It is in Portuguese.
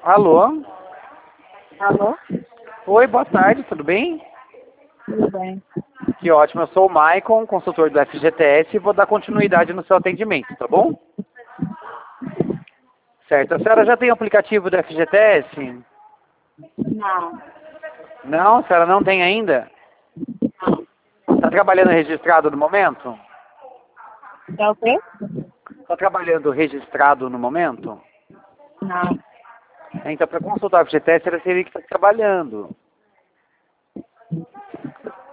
Alô? Alô? Oi, boa tarde, tudo bem? Tudo bem. Que ótimo, eu sou o Maicon, consultor do FGTS e vou dar continuidade no seu atendimento, tá bom? Certo, a senhora já tem o aplicativo do FGTS? Não. Não, a senhora não tem ainda? Está trabalhando registrado no momento? É o quê? Está trabalhando registrado no momento? Não. Então, para consultar o FGTS, ela teria que estar trabalhando.